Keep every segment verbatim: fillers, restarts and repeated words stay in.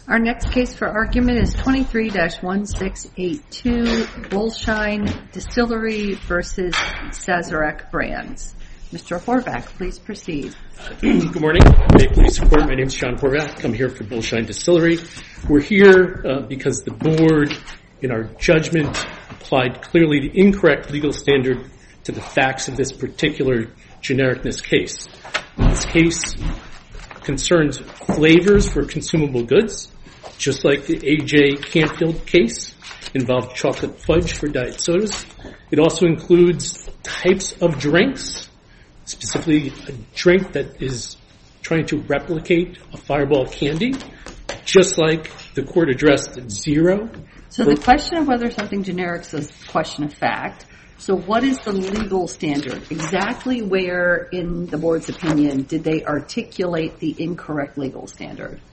Our next case for argument is twenty-three dash one six eight two, Bullshine Distillery versus Sazerac Brands. Mister Horvath, please proceed. Good morning. May it please support. My name is John Horvath. I'm here for Bullshine Distillery. We're here uh, because the board, in our judgment, applied clearly the incorrect legal standard to the facts of this particular genericness case. This case concerns flavors for consumable goods, just like the A J Canfield case involved chocolate fudge for diet sodas. It also includes types of drinks, specifically a drink that is trying to replicate a Fireball candy, just like the court addressed at Zero. So the question of whether something generic is a question of fact. So what is the legal standard? Exactly where in the board's opinion did they articulate the incorrect legal standard?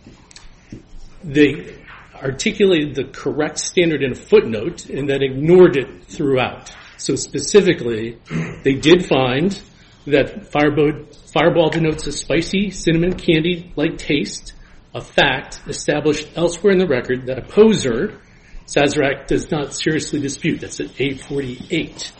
They articulated the correct standard in a footnote and then ignored it throughout. So specifically, they did find that Fireball, Fireball denotes a spicy cinnamon candy-like taste, a fact established elsewhere in the record that opposer, Sazerac, does not seriously dispute. That's at A forty-eight.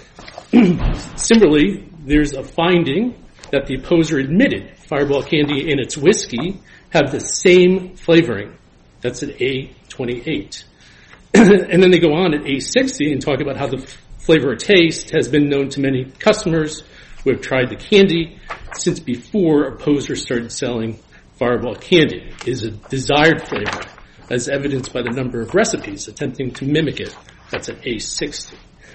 Similarly, there's a finding that the opposer admitted Fireball candy and its whiskey have the same flavoring. That's at A twenty-eight. And then they go on at A sixty and talk about how the flavor or taste has been known to many customers who have tried the candy since before opposer started selling Fireball candy. It is a desired flavor, as evidenced by the number of recipes attempting to mimic it. That's at A sixty.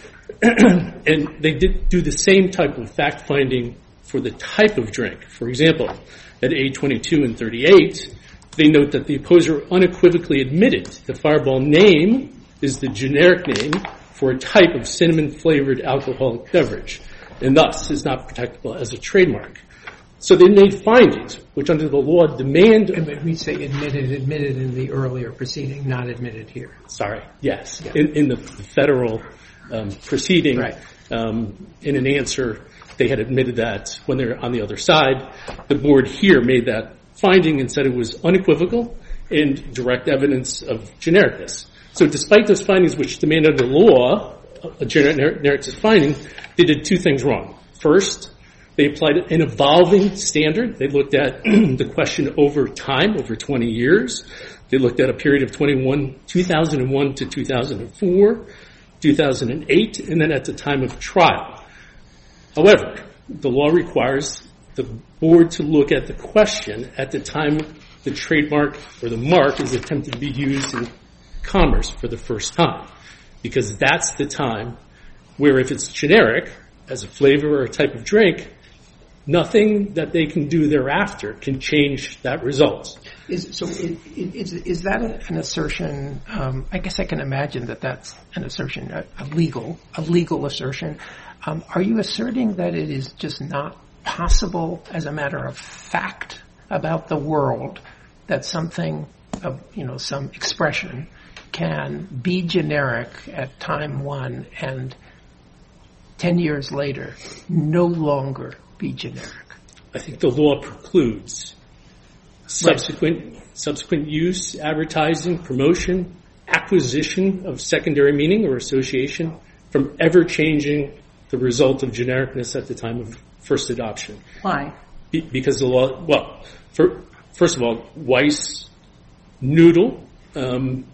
And they did do the same type of fact-finding for the type of drink. For example, at A twenty-two and thirty-eight, they note that the opposer unequivocally admitted the Fireball name is the generic name for a type of cinnamon-flavored alcoholic beverage, and thus is not protectable as a trademark. So they made findings, which under the law demand... And we say admitted, admitted in the earlier proceeding, not admitted here. Sorry, yes. Yeah. In, in the federal um, proceeding, right. um, in an answer, they had admitted that when they're on the other side. The board here made that finding and said it was unequivocal and direct evidence of genericness. So despite those findings, which demand under law a genericness finding, they did two things wrong. First, they applied an evolving standard. They looked at the question over time, over twenty years. They looked at a period of twenty-one, two thousand one to two thousand four, two thousand eight, and then at the time of trial. However, the law requires the board to look at the question at the time the trademark or the mark is attempted to be used in commerce for the first time, because that's the time where if it's generic as a flavor or a type of drink, nothing that they can do thereafter can change that result. Is, so it, it, is, is that an assertion? Um, I guess I can imagine that that's an assertion, a, a legal, a legal assertion. Um, are you asserting that it is just not possible as a matter of fact about the world that something, of, you know, some expression can be generic at time one and ten years later no longer be generic? I think the law precludes subsequent, right. subsequent use, advertising, promotion, acquisition of secondary meaning or association from ever changing the result of genericness at the time of first adoption. Why? Be, because the law, well, for, first of all, Weiss Noodle um,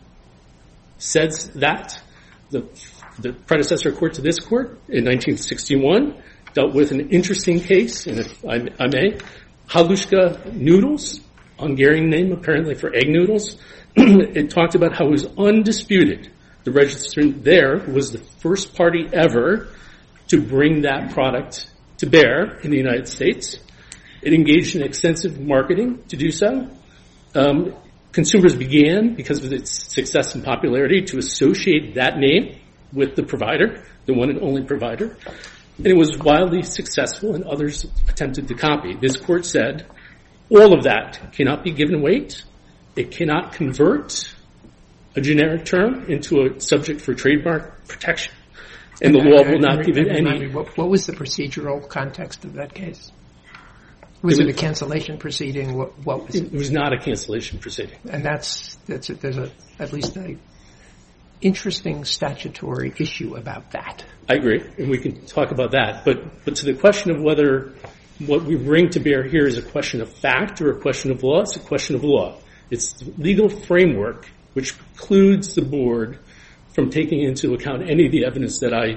says that. The, the predecessor court to this court in nineteen sixty-one dealt with an interesting case, and if I, I may, Halushka Noodles, Hungarian name apparently for egg noodles. It talked about how it was undisputed. The registrant there was the first party ever to bring that product to bear in the United States. It engaged in extensive marketing to do so. Um, consumers began, because of its success and popularity, to associate that name with the provider, the one and only provider. And it was wildly successful, and others attempted to copy. This court said, all of that cannot be given weight. It cannot convert a generic term into a subject for trademark protection. And the law will not give it any... What was the procedural context of that case? Was it, it was, a cancellation proceeding? What, what was it? It was not a cancellation proceeding. And that's, that's a, there's a, at least a interesting statutory issue about that. I agree, and we can talk about that. But, but to the question of whether what we bring to bear here is a question of fact or a question of law, it's a question of law. It's the legal framework which precludes the board from taking into account any of the evidence that I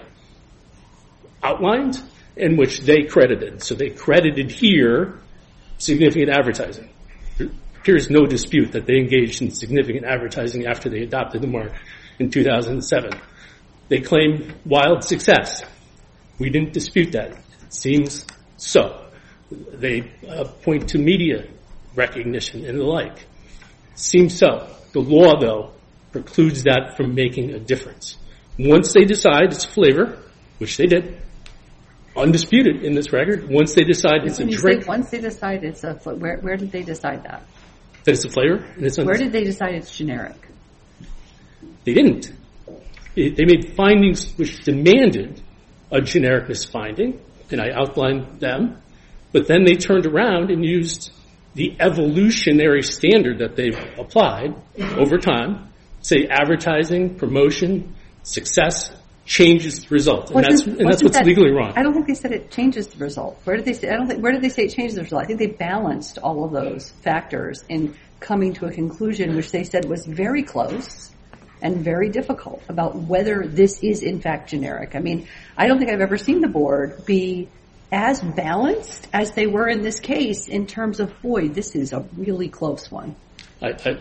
outlined and which they credited. So they credited here significant advertising. There appears no dispute that they engaged in significant advertising after they adopted the mark in two thousand seven. They claim wild success. We didn't dispute that. It seems so. They uh, point to media recognition and the like. Seems so. The law, though, precludes that from making a difference. Once they decide it's flavor, which they did, undisputed in this record, once they decide it's a drink. Once they decide it's a flavor, where, where did they decide that? That it's a flavor? And it's where did they decide it's generic? They didn't. It, they made findings which demanded a genericness finding, and I outlined them. But then they turned around and used the evolutionary standard that they've applied over time, say advertising, promotion, success, changes the result. And that's, and that's what's that, legally wrong. I don't think they said it changes the result. Where did they say, I don't think, where did they say it changes the result? I think they balanced all of those factors in coming to a conclusion which they said was very close and very difficult about whether this is in fact generic. I mean, I don't think I've ever seen the board be as balanced as they were in this case in terms of, boy, this is a really close one. I, I,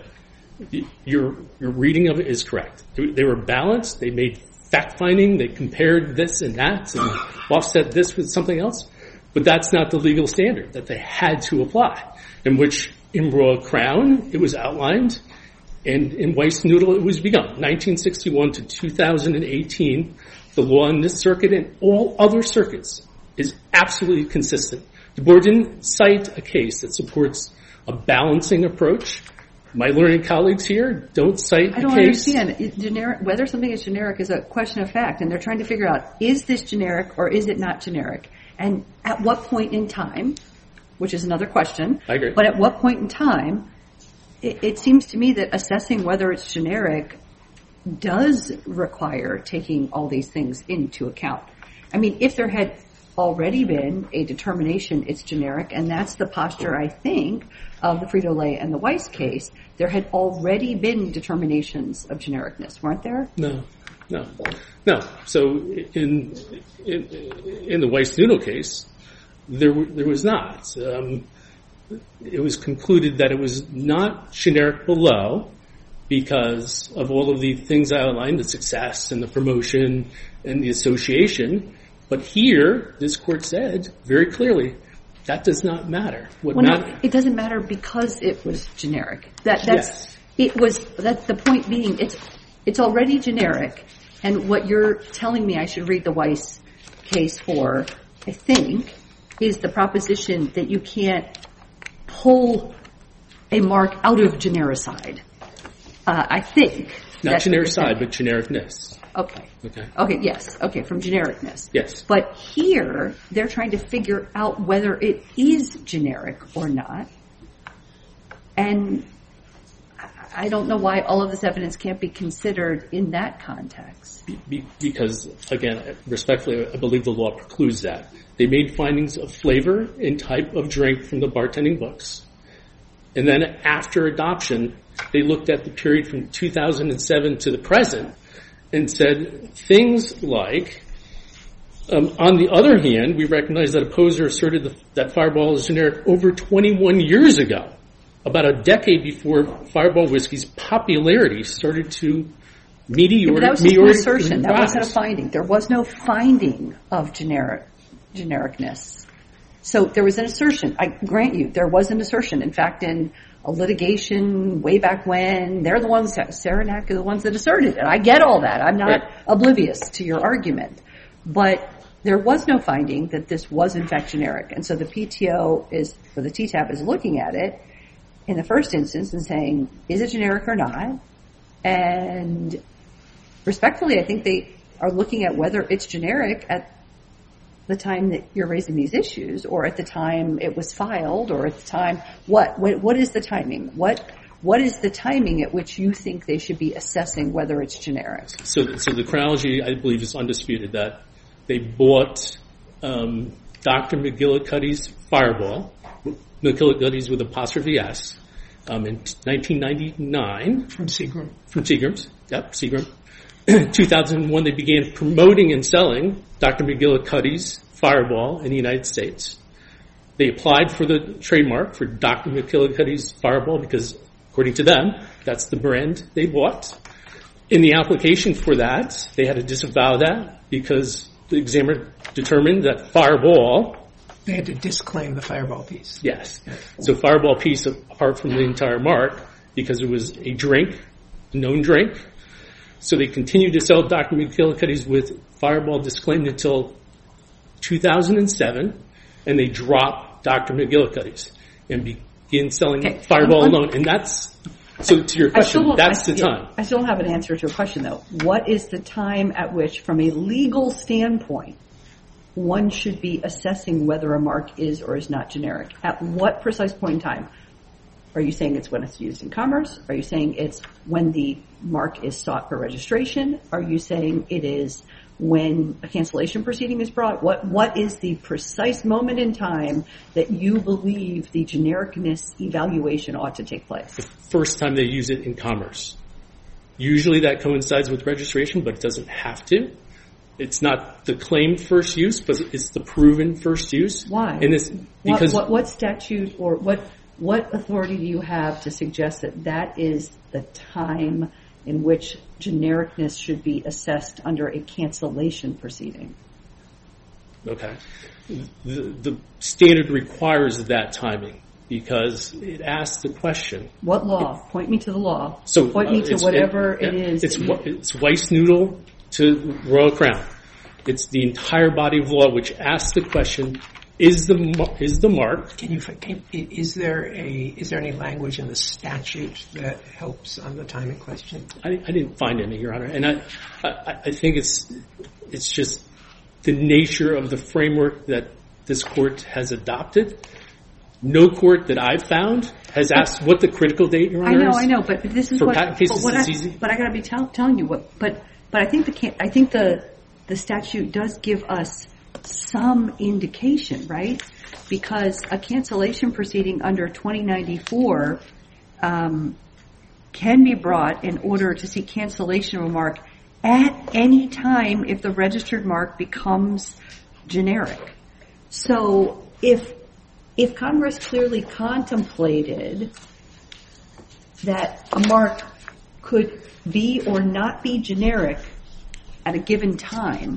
your, your reading of it is correct. They, they were balanced. They made fact-finding. They compared this and that and offset this with something else. But that's not the legal standard that they had to apply, in which in Royal Crown it was outlined and in Weiss Noodle it was begun. nineteen sixty-one to two thousand eighteen, the law in this circuit and all other circuits is absolutely consistent. The board didn't cite a case that supports a balancing approach. My learned colleagues here don't cite a case. I don't understand. Generic, whether something is generic is a question of fact, and they're trying to figure out, is this generic or is it not generic? And at what point in time, which is another question, I agree. But at what point in time, it, it seems to me that assessing whether it's generic does require taking all these things into account. I mean, if there had already been a determination it's generic, and that's the posture, I think, of the Frito-Lay and the Weiss case, there had already been determinations of genericness, weren't there? No, no, no. So in in, in the Weiss Noodle case, there there was not. Um, it was concluded that it was not generic below because of all of the things I outlined, the success and the promotion and the association. But here, this court said very clearly, that does not matter. What well, matter- no, it doesn't matter because it was generic. That that's yes. it was. That's the point being. It's it's already generic, and what you're telling me I should read the Weiss case for, I think, is the proposition that you can't pull a mark out of genericide. Uh, I think not genericide, but genericness. Okay. Okay. Okay, yes. Okay, from genericness. Yes. But here, they're trying to figure out whether it is generic or not. And I don't know why all of this evidence can't be considered in that context. Be, because, again, respectfully, I believe the law precludes that. They made findings of flavor and type of drink from the bartending books. And then after adoption, they looked at the period from two thousand seven to the present and said things like, um, on the other hand, we recognize that Opposer asserted the, that Fireball is generic over twenty-one years ago, about a decade before Fireball whiskey's popularity started to meteor. Yeah, but that was just an assertion. That wasn't a finding. There was no finding of generic genericness. So there was an assertion. I grant you, there was an assertion. In fact, in a litigation way back when, they're the ones, Saranac are the ones that asserted it. I get all that. I'm not right. oblivious to your argument. But there was no finding that this was in fact generic. And so the P T O is, or the T T A P is looking at it in the first instance and saying, is it generic or not? And respectfully, I think they are looking at whether it's generic at the time that you're raising these issues, or at the time it was filed, or at the time, what? What, what is the timing? What What is the timing at which you think they should be assessing whether it's generic? So, so the chronology, I believe, is undisputed that they bought um, Doctor McGillicuddy's Fireball, McGillicuddy's with apostrophe S, um, in nineteen ninety-nine. From Seagram. From Seagram's, yep, Seagram. two thousand one, they began promoting and selling Doctor McGillicuddy's Fireball in the United States. They applied for the trademark for Doctor McGillicuddy's Fireball because, according to them, that's the brand they bought. In the application for that, they had to disavow that because the examiner determined that Fireball... They had to disclaim the Fireball piece. Yes. So Fireball piece, apart from the entire mark, because it was a drink, a known drink. So they continued to sell Doctor McGillicuddy's with Fireball disclaimed until two thousand seven, and they dropped Doctor McGillicuddy's and began selling Okay. Fireball I'm- alone. And that's, so to your I question, still- that's I, the yeah, time. I still don't have an answer to a question, though. What is the time at which, from a legal standpoint, one should be assessing whether a mark is or is not generic? At what precise point in time? Are you saying it's when it's used in commerce? Are you saying it's when the mark is sought for registration? Are you saying it is when a cancellation proceeding is brought? What What is the precise moment in time that you believe the genericness evaluation ought to take place? First time they use it in commerce. Usually that coincides with registration, but it doesn't have to. It's not the claimed first use, but it's the proven first use. Why? And it's because what, what, what statute or what what authority do you have to suggest that that is the time in which genericness should be assessed under a cancellation proceeding? Okay. The, the standard requires that timing because it asks the question. What law? Point me to the law. So Point uh, me to it's- whatever it, it is. It's that you- it's Weiss Noodle to Royal Crown. It's the entire body of law which asks the question: Is the mar- is the mark? Can you? Can, is there a? Is there any language in the statute that helps on the timing question? I, I didn't find any, Your Honor, and I, I I think it's it's just the nature of the framework that this court has adopted. No court that I've found has asked what the critical date, Your I Honor, know, is. I know, but this is For what. patent cases, but what it's I, easy. But I got to be tell, telling you what. But but I think the can, I think the the statute does give us some indication, right? Because a cancellation proceeding under twenty ninety-four um, can be brought in order to seek cancellation of a mark at any time if the registered mark becomes generic. So if if Congress clearly contemplated that a mark could be or not be generic at a given time,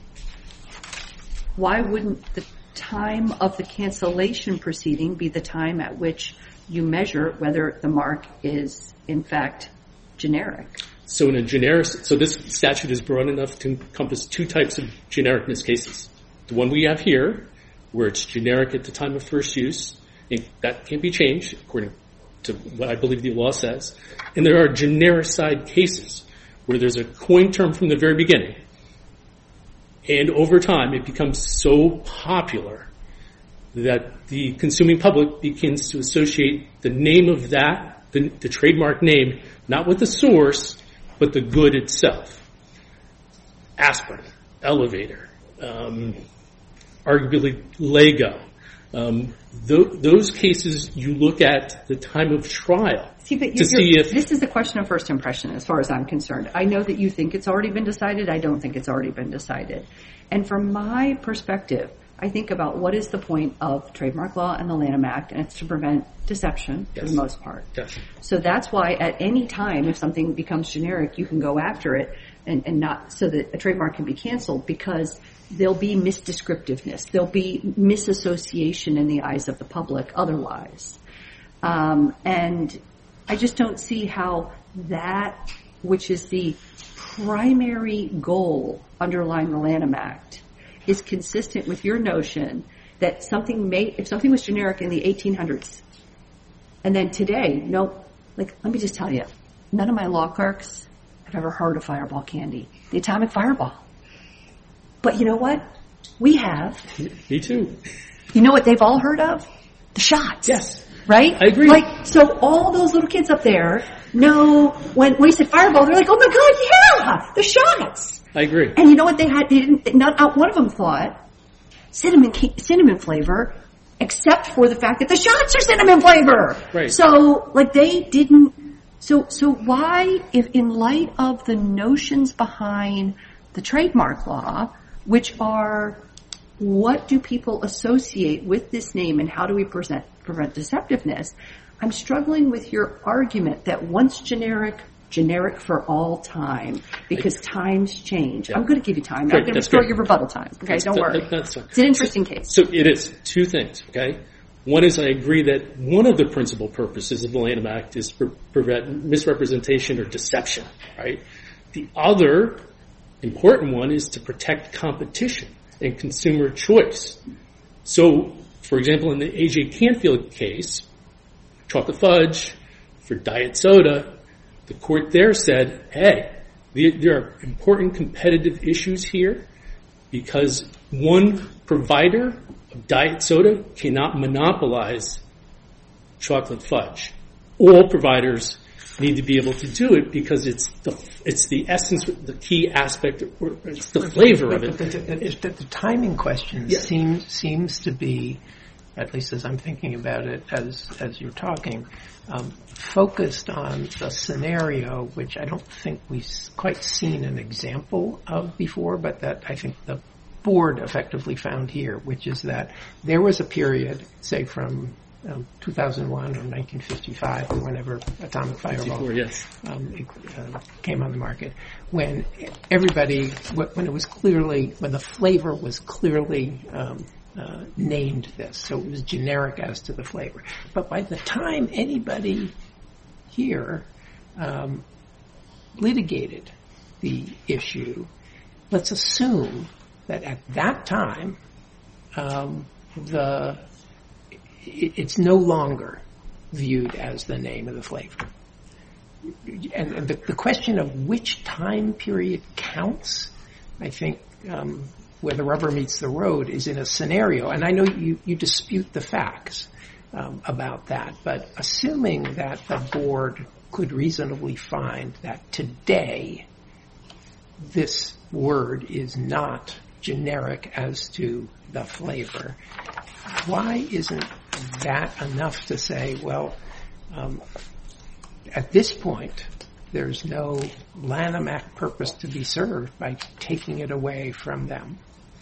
why wouldn't the time of the cancellation proceeding be the time at which you measure whether the mark is, in fact, generic? So in a generic, so this statute is broad enough to encompass two types of genericness cases. The one we have here, where it's generic at the time of first use, and that can't be changed according to what I believe the law says. And there are genericide cases where there's a coined term from the very beginning, and over time it becomes so popular that the consuming public begins to associate the name of that, the, the trademark name, not with the source, but the good itself. Aspirin, elevator, um, arguably Lego. Um, th- those cases you look at the time of trial See, but to you're, see you're, if... this is a question of first impression as far as I'm concerned. I know that you think it's already been decided. I don't think it's already been decided. And from my perspective, I think about what is the point of trademark law and the Lanham Act, and it's to prevent deception Yes. for the most part. Yes. So that's why at any time, if something becomes generic, you can go after it and, and not so that a trademark can be canceled, because there'll be misdescriptiveness. There'll be misassociation in the eyes of the public otherwise. Um, and I just don't see how that, which is the primary goal underlying the Lanham Act, is consistent with your notion that something may, if something was generic in the eighteen hundreds, and then today, nope, like, let me just tell you, none of my law clerks have ever heard of Fireball candy, the atomic fireball. But you know what? We have. Me too. You know what they've all heard of? The shots. Yes. Right? I agree. Like, so all those little kids up there know when we said Fireball, they're like, oh my God, yeah, the shots. I agree. And you know what they had? They didn't, not, not one of them thought cinnamon, cinnamon flavor, except for the fact that the shots are cinnamon flavor. Right. So, like, they didn't, so, so why, if in light of the notions behind the trademark law, which are what do people associate with this name and how do we present, prevent deceptiveness, I'm struggling with your argument that once generic, generic for all time, because times change. Yeah. I'm going to give you time. Great, I'm going to restore great. your rebuttal time. Okay, that's, don't that, worry. That, that's fine. It's an interesting case. So it is. Two things, okay? One is I agree that one of the principal purposes of the Lanham Act is to prevent misrepresentation or deception, right? The other important one is to protect competition and consumer choice. So, for example, in the A J Canfield case, chocolate fudge for diet soda, the court there said, hey, there are important competitive issues here because one provider of diet soda cannot monopolize chocolate fudge. All providers need to be able to do it because it's the it's the essence, the key aspect, or it's the flavor of it. But the, the, the timing question yeah. seems seems to be, at least as I'm thinking about it, as as you're talking, um, focused on the scenario, which I don't think we've quite seen an example of before, but that I think the board effectively found here, which is that there was a period, say from um, two thousand one or nineteen fifty-five or whenever Atomic Fireball yes. um, it, uh, came on the market, when everybody, when it was clearly, when the flavor was clearly um, uh, named this, so it was generic as to the flavor. But by the time anybody here um, litigated the issue, let's assume that at that time, um, the it, it's no longer viewed as the name of the flavor. And, and the, the question of which time period counts, I think, um, where the rubber meets the road is in a scenario, and I know you, you dispute the facts um, about that, but assuming that the board could reasonably find that today this word is not generic as to the flavor, why isn't that enough to say, well, um, at this point, there's no Lanham Act purpose to be served by taking it away from them?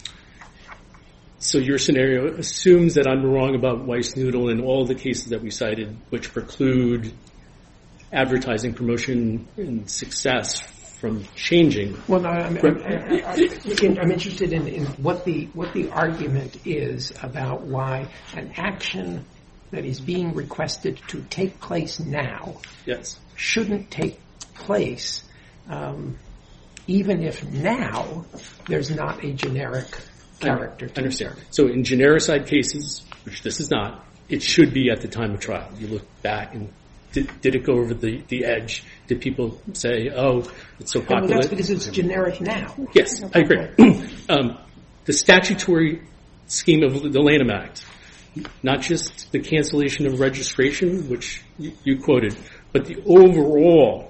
So your scenario assumes that I'm wrong about Weiss Noodle and all the cases that we cited, which preclude advertising, promotion, and success from changing. Well, no, I'm, I'm, I'm, I'm interested in, in what the what the argument is about why an action that is being requested to take place now yes. shouldn't take place, um, even if now there's not a generic character. I understand. So in genericide cases, which this is not, it should be at the time of trial. You look back and did, did it go over the, the edge? Did people say, oh, it's so popular? Well, that's because it's generic now. Yes, I agree. um, the statutory scheme of the Lanham Act, not just the cancellation of registration, which you, you quoted, but the overall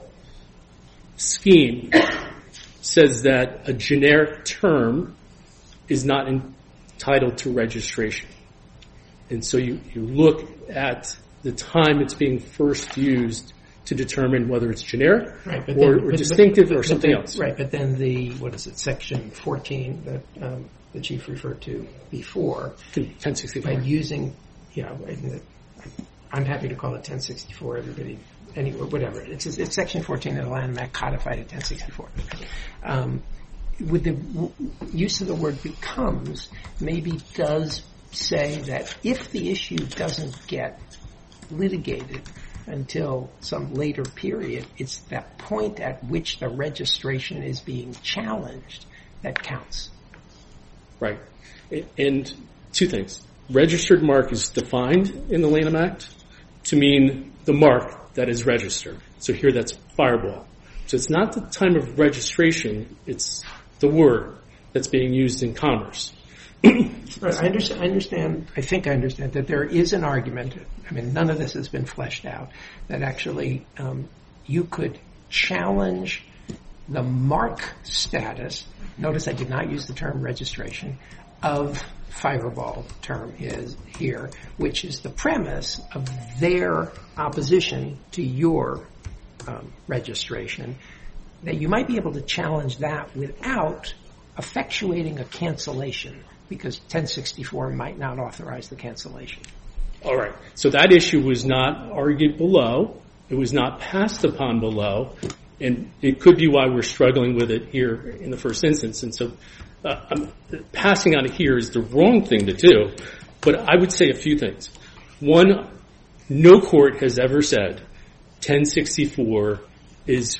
scheme says that a generic term is not entitled to registration. And so you, you look at the time it's being first used to determine whether it's generic right, but or, then, or but, distinctive but, or but something then, else. Right, but then the, what is it, section fourteen that um, the Chief referred to before. ten sixty-four. By using, you know, I'm happy to call it ten sixty-four, everybody, anyway, whatever. It's, it's section fourteen of the Lanham Act codified at ten sixty-four. Um, with the w- use of the word becomes, maybe does say that if the issue doesn't get litigated until some later period, it's that point at which the registration is being challenged that counts. Right. And two things. Registered mark is defined in the Lanham Act to mean the mark that is registered. So here that's Fireball. So it's not the time of registration, it's the word that's being used in commerce. Right, I understand, I understand, I think I understand that there is an argument, I mean, none of this has been fleshed out, that actually um, you could challenge the mark status, notice I did not use the term registration, of Fireball term is here, which is the premise of their opposition to your um, registration, that you might be able to challenge that without effectuating a cancellation, because ten sixty-four might not authorize the cancellation. All right. So that issue was not argued below. It was not passed upon below. And it could be why we're struggling with it here in the first instance. And so uh, I'm, passing on it here is the wrong thing to do. But I would say a few things. One, no court has ever said ten sixty-four is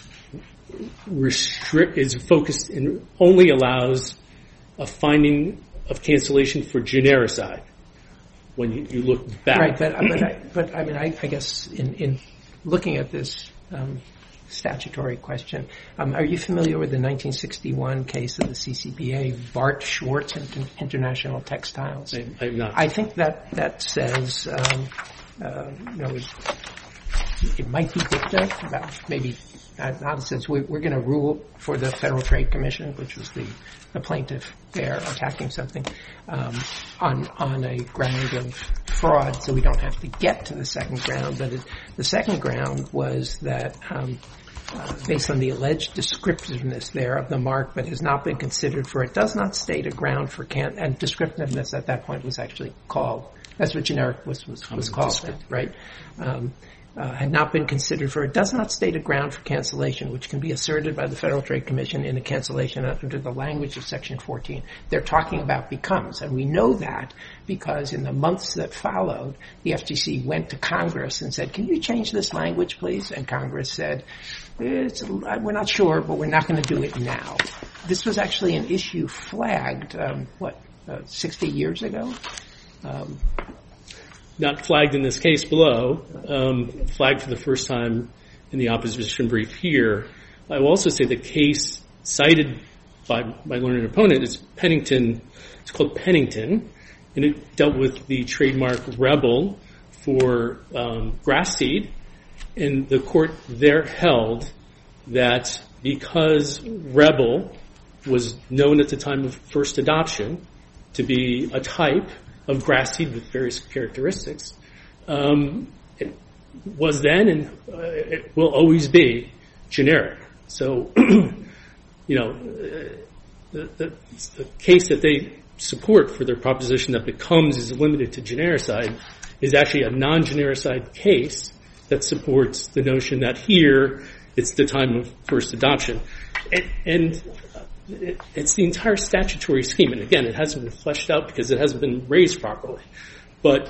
restrict is focused and only allows a finding of cancellation for genericide when you, you look back. Right, but, but, I, but I mean, I, I guess in, in looking at this um, statutory question, um, are you familiar with the nineteen sixty-one case of the C C B A, Bart Schwartz Inter- International Textiles? I, I'm not. I think that that says, um, uh, you know, it, it might be dicta, about maybe not, not since we, we're going to rule for the Federal Trade Commission, which was the, the plaintiff there attacking something um, on on a ground of fraud, so we don't have to get to the second ground. But it, the second ground was that um, uh, based on the alleged descriptiveness there of the mark, but has not been considered for, it does not state a ground for can and descriptiveness at that point was actually called. That's what generic was was, was called, right? Um, Uh, had not been considered for, it does not state a ground for cancellation, which can be asserted by the Federal Trade Commission in a cancellation under the language of Section fourteen. They're talking about becomes, and we know that because in the months that followed, the F T C went to Congress and said, can you change this language, please? And Congress said, it's, we're not sure, but we're not going to do it now. This was actually an issue flagged, um, what, uh, sixty years ago? Um, Not flagged in this case below, um, flagged for the first time in the opposition brief here. I will also say the case cited by my learned opponent is Pennington. It's called Pennington, and it dealt with the trademark Rebel for um, grass seed, and the court there held that because Rebel was known at the time of first adoption to be a type of grass seed with various characteristics, um, it was then and uh, it will always be generic. So, you know, uh, the, the, the case that they support for their proposition that becomes is limited to genericide is actually a non-genericide case that supports the notion that here it's the time of first adoption. And, and It, it's the entire statutory scheme, and again, it hasn't been fleshed out because it hasn't been raised properly. But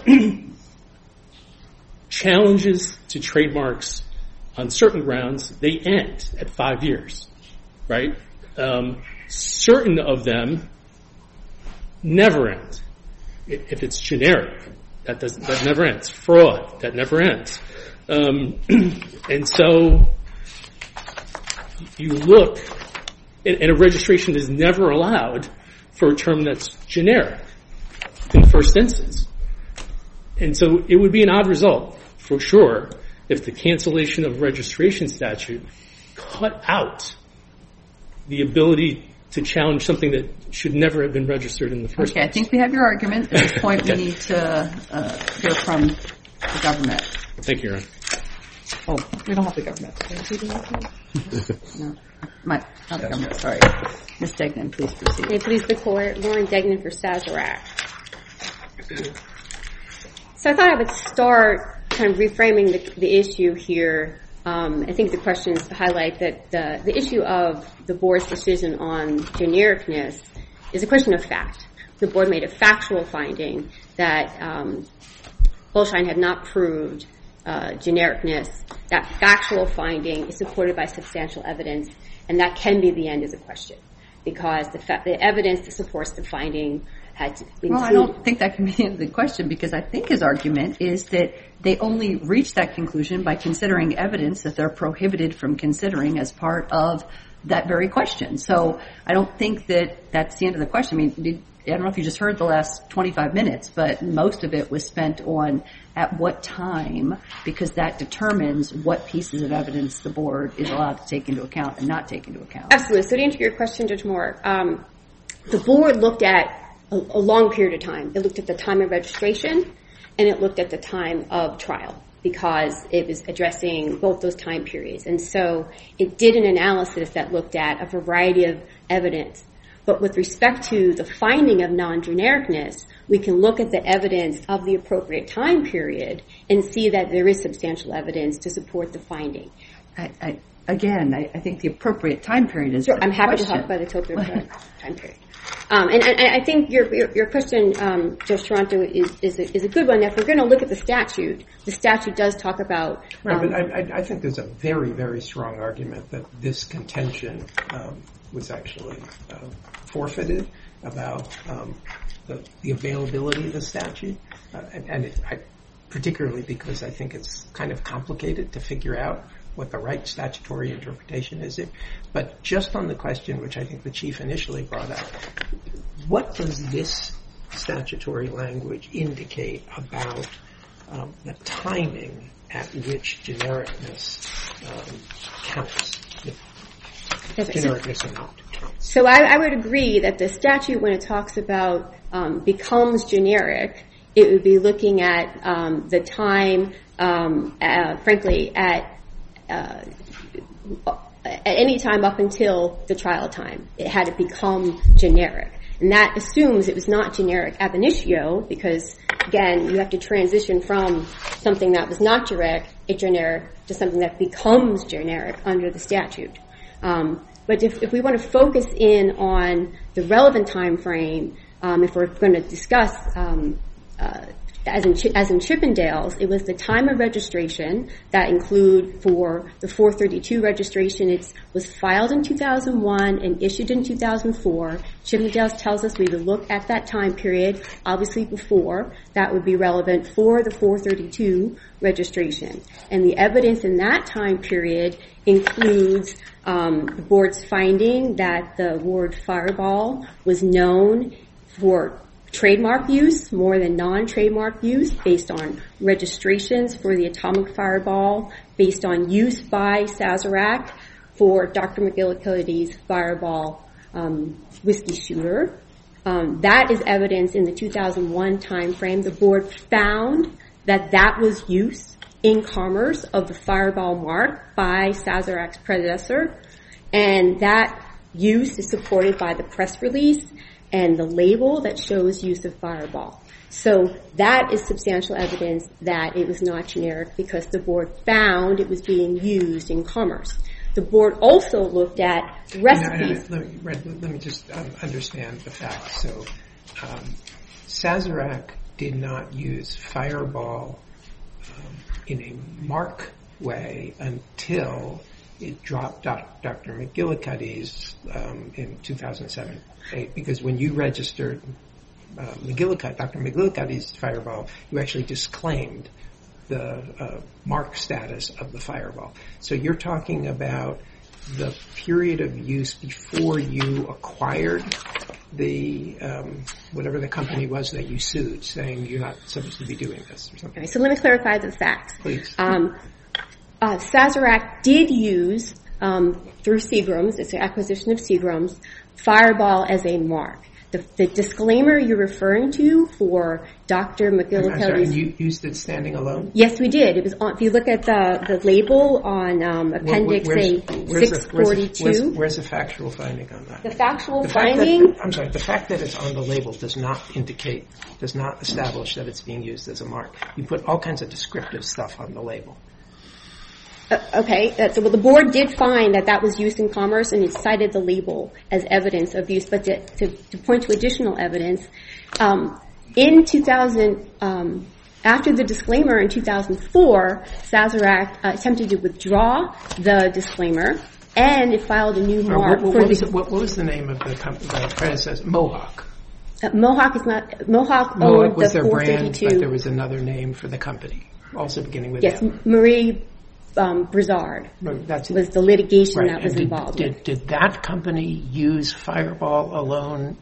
challenges to trademarks on certain grounds, they end at five years, right? Um, certain of them never end. If it's generic, that does that never ends. Fraud, that never ends. Um, and so you look. And a registration is never allowed for a term that's generic in the first instance. And so it would be an odd result, for sure, if the cancellation of registration statute cut out the ability to challenge something that should never have been registered in the first okay, place. Okay, I think we have your argument. At this point, we need to uh, hear from the government. Thank you, Your Honor. Oh, we don't have the government. No. My, not the government, sorry. Miz Degnan, please proceed. May it please the Court, Lauren Degnan for Sazerac. So I thought I would start kind of reframing the, the issue here. Um, I think the questions highlight that the, the issue of the Board's decision on genericness is a question of fact. The Board made a factual finding that um, Holshine had not proved uh, genericness. That factual finding is supported by substantial evidence, and that can be the end as a question, because the, fa- the evidence that supports the finding had to include. Well, I don't think that can be the question, because I think his argument is that they only reached that conclusion by considering evidence that they're prohibited from considering as part of that very question. So I don't think that that's the end of the question. I mean, did, I don't know if you just heard the last twenty-five minutes, but most of it was spent on at what time, because that determines what pieces of evidence the board is allowed to take into account and not take into account. Absolutely. So to answer your question, Judge Moore, um, the board looked at a, a long period of time. It looked at the time of registration, and it looked at the time of trial, because it was addressing both those time periods. And so it did an analysis that looked at a variety of evidence. But with respect to the finding of non-genericness, we can look at the evidence of the appropriate time period and see that there is substantial evidence to support the finding. I, I, again, I, I think the appropriate time period is Sure, the I'm happy question. to talk about the appropriate time period. Um, and, and I think your your, your question, um, Judge Toronto, is is a, is a good one. If we're going to look at the statute, the statute does talk about. Right, Um, but I, I think there's a very, very strong argument that this contention um, was actually uh, forfeited about um, the, the availability of the statute, uh, and, and it, I, particularly because I think it's kind of complicated to figure out what the right statutory interpretation is. It, but just on the question, which I think the Chief initially brought up, what does this statutory language indicate about um, the timing at which genericness um, counts, if genericness or not? So I, I would agree that the statute, when it talks about um, becomes generic, it would be looking at um, the time, um, uh, frankly, at uh, at any time up until the trial time. It had to become generic. And that assumes it was not generic ab initio, because, again, you have to transition from something that was not generic, a generic, to something that becomes generic under the statute. Um, but if, if we want to focus in on the relevant time frame, um, if we're going to discuss, um, uh, as in, as in Chippendales, it was the time of registration that include for the four thirty-two registration. It was filed in two thousand one and issued in two thousand four. Chippendales tells us we would look at that time period, obviously before. That would be relevant for the four thirty-two registration. And the evidence in that time period includes um, the board's finding that the word fireball was known for trademark use more than non-trademark use, based on registrations for the atomic fireball, based on use by Sazerac for Doctor McGillicuddy's fireball um, whiskey shooter. Um, that is evidence in the two thousand one time frame. The board found that that was use in commerce of the fireball mark by Sazerac's predecessor, and that use is supported by the press release and the label that shows use of fireball. So that is substantial evidence that it was not generic, because the board found it was being used in commerce. The board also looked at recipes. No, no, no, let, me, let me just um, understand the facts. So um, Sazerac did not use fireball um, in a mark way until it dropped Doctor McGillicuddy's um, in two thousand seven. Because when you registered uh, McGillicuddy, Doctor McGillicuddy's fireball, you actually disclaimed the uh, mark status of the fireball. So you're talking about the period of use before you acquired the um, whatever the company was that you sued, saying you're not supposed to be doing this or something. Okay, so let me clarify the facts. Please. Um, uh, Sazerac did use, um, through Seagram's, it's an acquisition of Seagram's, fireball as a mark. The, the disclaimer you're referring to for Doctor McGillicuddy's... You used it standing alone? Yes, we did. It was on, if you look at the, the label on um, Appendix where's, A where's six forty-two... The, where's, where's, where's the factual finding on that? The factual the fact finding... That, I'm sorry, the fact that it's on the label does not indicate, does not establish that it's being used as a mark. You put all kinds of descriptive stuff on the label. Uh, okay, uh, so well, the board did find that that was used in commerce, and it cited the label as evidence of use. But to, to, to point to additional evidence, um, in two thousand, um, after the disclaimer in two thousand four, Sazerac uh, attempted to withdraw the disclaimer, and it filed a new mark. What, what, for what, was the, the, what, what was the name of the company, the predecessor? Mohawk. Uh, Mohawk is not, Mohawk Mohawk owned was the their four brand, fifty-two. but there was another name for the company, also beginning with Yes, M. Marie um, Brizard No, that's was the litigation right. that was And did, involved. did, did that company use Fireball alone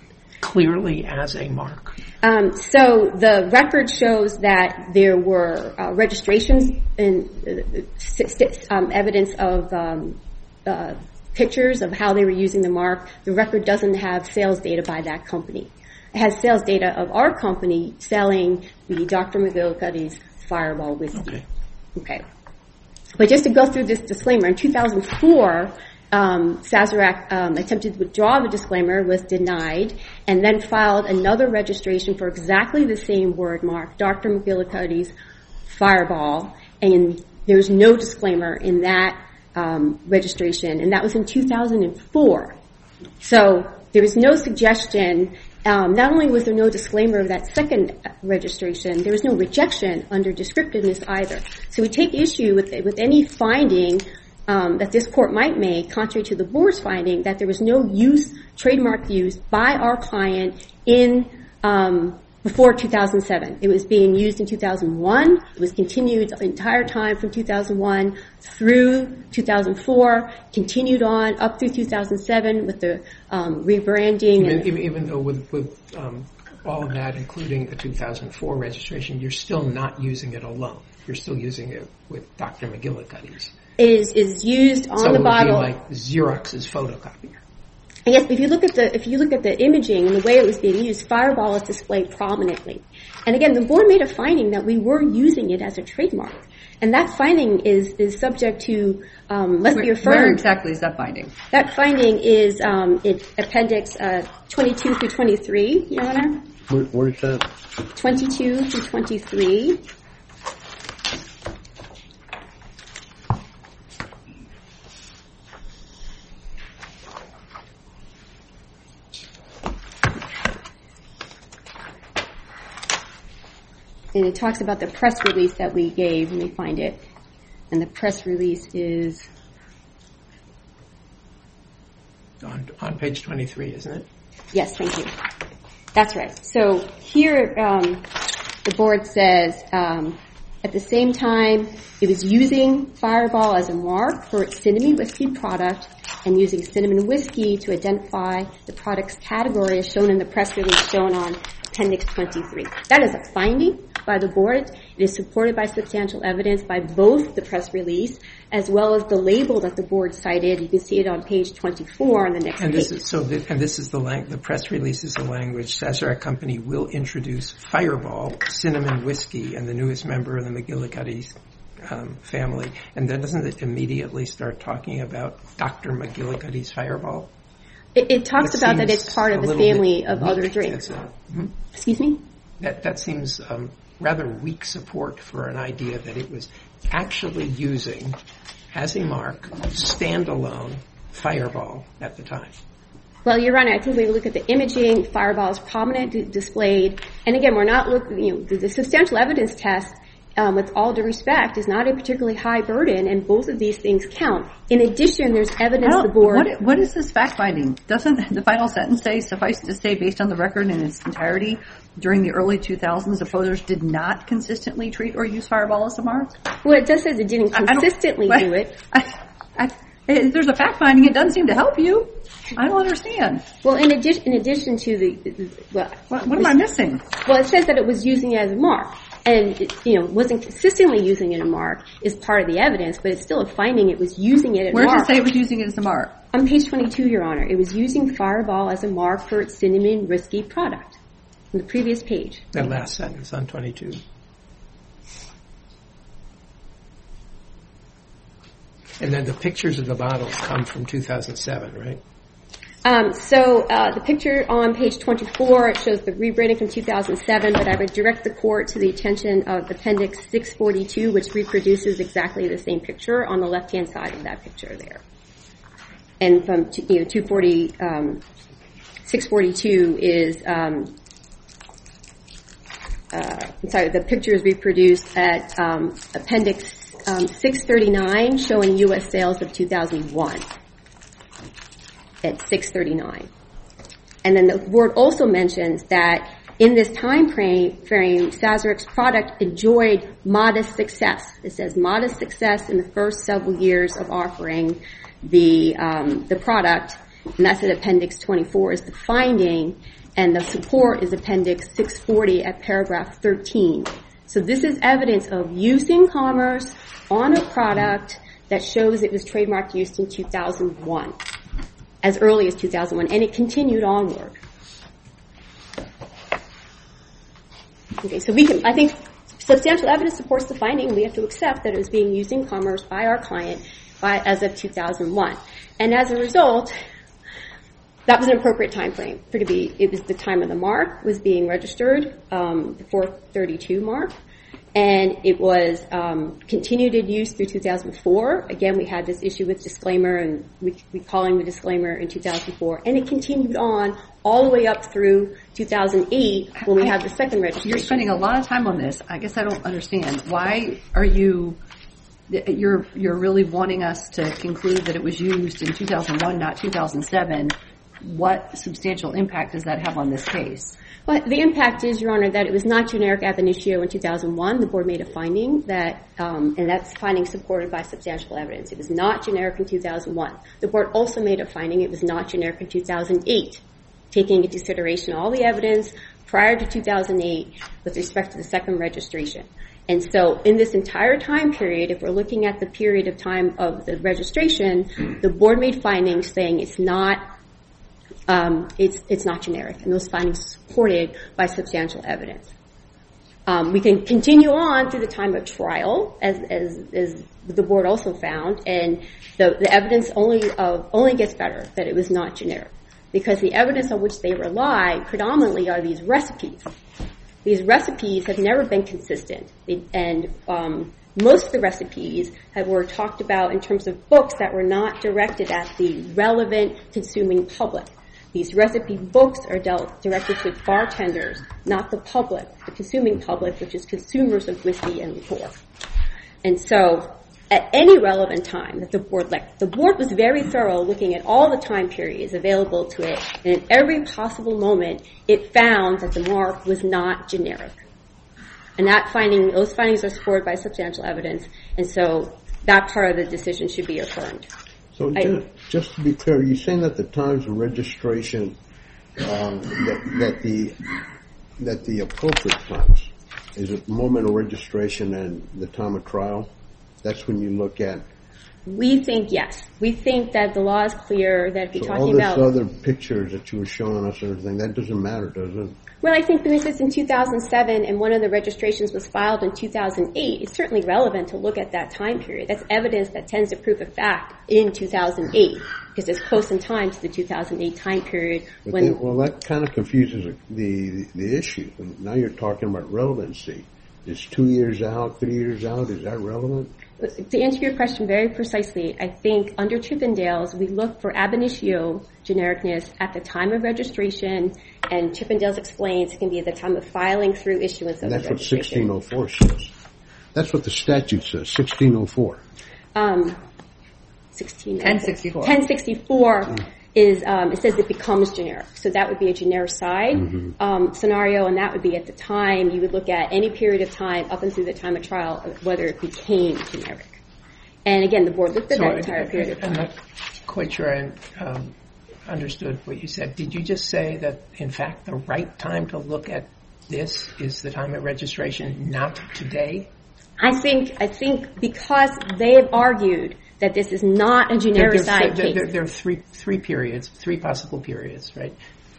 clearly as a mark? Um, so the record shows that there were uh, registrations and uh, s- s- um, evidence of um, uh, pictures of how they were using the mark. The record doesn't have sales data by that company. It has sales data of our company selling the Doctor McGillicuddy's Fireball whiskey. Okay. Okay. But just to go through this disclaimer, in two thousand four, um, Sazerac um, attempted to withdraw the disclaimer, was denied, and then filed another registration for exactly the same word mark, Doctor McGillicuddy's Fireball, and there's no disclaimer in that um, registration, and that was in two thousand four. So there was no suggestion. Um, not only was there no disclaimer of that second registration, there was no rejection under descriptiveness either. So we take issue with with any finding um, that this court might make, contrary to the board's finding, that there was no use, trademark use by our client in um, before two thousand seven. It was being used in two thousand one. It was continued the entire time from two thousand one through two thousand four, continued on up through two thousand seven with the um, rebranding. Even, and, even, even though with, with um, all of that, including the two thousand four registration, you're still not using it alone. You're still using it with Doctor McGillicuddy's. is is used on so the it bottle. would be like Xerox's photocopier. Yes, if you look at the if you look at the imaging and the way it was being used, Fireball is displayed prominently. And again, the board made a finding that we were using it as a trademark, and that finding is is subject to um, must Where, be affirmed. where exactly is that finding? That finding is um, in Appendix uh, twenty-two through twenty-three, Your Honor. Where, where is that? twenty-two through twenty-three. And it talks about the press release that we gave. Let me find it. And the press release is On, on page twenty-three, isn't it? yes, thank you. That's right. So here, um, the board says um, at the same time it was using Fireball as a mark for its cinnamon whiskey product and using cinnamon whiskey to identify the product's category as shown in the press release shown on Appendix twenty-three. That is a finding by the board. It is supported by substantial evidence by both the press release as well as the label that the board cited. You can see it on page twenty-four on the next And page. this is so. The, and this is the lang- the press release is the language. Sazerac Company will introduce Fireball cinnamon whiskey and the newest member of the McGillicuddy's um, family. And then doesn't it immediately start talking about Doctor McGillicuddy's Fireball? It, it talks That about that seems it's part a of a little family bit of weak other drinks. as a- hmm? Excuse me? That that seems um, rather weak support for an idea that it was actually using as a mark standalone Fireball at the time. Well, Your Honor, I think when you look at the imaging, Fireball is prominently displayed. And again, we're not looking, you know, the, the substantial evidence test, um, with all due respect, is not a particularly high burden, and both of these things count. In addition, there's I evidence the don't- board. What, what is this fact finding? Doesn't the final sentence say, suffice to say, based on the record in its entirety, during the early two thousands, opposers did not consistently treat or use Fireball as a mark? Well, it just says it didn't I- I don't- consistently what? do it. I, I, if there's a fact finding, it doesn't seem to help you. I don't understand. Well, in addition, in addition to the, the well, What, what am I missing? well, it says that it was using it as a mark. And, it, you know, wasn't consistently using it as a mark is part of the evidence, but it's still a finding it was using it as a Where mark. does it say it was using it as a mark? On page twenty-two, Your Honor, it was using Fireball as a mark for its cinnamon whiskey product. On the previous page. That last sentence on twenty-two. And then the pictures of the bottles come from two thousand seven, right? Um, so uh, the picture on page twenty-four, it shows the rebranding from two thousand seven, but I would direct the court to the attention of Appendix six forty-two, which reproduces exactly the same picture on the left-hand side of that picture there. And from you know two forty, um, six forty-two is um, uh, I'm sorry, the picture is reproduced at um, Appendix um, six thirty-nine, showing U S sales of two thousand one. At six thirty-nine. And then the board also mentions that in this time frame, frame Sazerac's product enjoyed modest success. It says modest success in the first several years of offering the um, the product, and that's at Appendix twenty-four is the finding, and the support is Appendix six forty at paragraph thirteen. So this is evidence of use in commerce on a product that shows it was trademark use in two thousand one, as early as two thousand one, and it continued onward. Okay, so we can, I think substantial evidence supports the finding. We have to accept that it was being used in commerce by our client by, as of two thousand one. And as a result, that was an appropriate time frame for it to be, it was the time of the mark was being registered, um, the four thirty-two mark. And it was um, continued in use through two thousand four. Again, we had this issue with disclaimer and we, we calling the disclaimer in two thousand four. And it continued on all the way up through two thousand eight when we had the second registration. You're spending a lot of time on this. I guess I don't understand. Why are you, you're, you're really wanting us to conclude that it was used in two thousand one, not two thousand seven. What substantial impact does that have on this case? Well, the impact is, Your Honor, that it was not generic ab initio in two thousand one. The board made a finding that, um, and that's finding supported by substantial evidence. It was not generic in two thousand one. The board also made a finding it was not generic in two thousand eight, taking into consideration all the evidence prior to two thousand eight with respect to the second registration. And so in this entire time period, if we're looking at the period of time of the registration, the board made findings saying it's not Um, it's, it's not generic, and those findings are supported by substantial evidence. Um, we can continue on through the time of trial, as, as, as the board also found, and the, the evidence only of, only gets better that it was not generic, because the evidence on which they rely predominantly are these recipes. These recipes have never been consistent, they, and um, most of the recipes have, were talked about in terms of books that were not directed at the relevant consuming public. These recipe books are dealt directed to bartenders, not the public, the consuming public, which is consumers of whiskey and liqueur. And so, at any relevant time that the board, like, the board was very thorough looking at all the time periods available to it, and at every possible moment, it found that the mark was not generic. And that finding, those findings are supported by substantial evidence, and so that part of the decision should be affirmed. So I, just, just to be clear, you're saying that the times of registration, um, that, that the that the appropriate times is at the moment of registration and the time of trial? That's when you look at. We think yes. We think that the law is clear that if you're so talking about all this other pictures that you were showing us and everything, that doesn't matter, does it? Well, I think because it's in two thousand seven and one of the registrations was filed in two thousand eight, it's certainly relevant to look at that time period. That's evidence that tends to prove a fact in two thousand eight because it's close in time to the two thousand eight time period. But when then, well, that kind of confuses the, the the issue. Now you're talking about relevancy. Is two years out, three years out, is that relevant? To answer your question very precisely, I think under Chippendales, we look for ab initio genericness at the time of registration, and Chippendales explains it can be at the time of filing through issuance of and the that's what registration. sixteen oh four says. That's what the statute says, sixteen oh four. Um, sixteen ten sixty-four. ten sixty-four mm. is, um, it says it becomes generic. So that would be a genericide mm-hmm. um, scenario, and that would be at the time you would look at any period of time up and through the time of trial, whether it became generic. And again, the board looked at so that I, entire I, period of time. I'm not quite sure I um, understood what you said. Did you just say that, in fact, the right time to look at this is the time of registration, not today? I think, I think because they have argued that this is not a genericide there, case. There, there are three, three periods, three possible periods, right?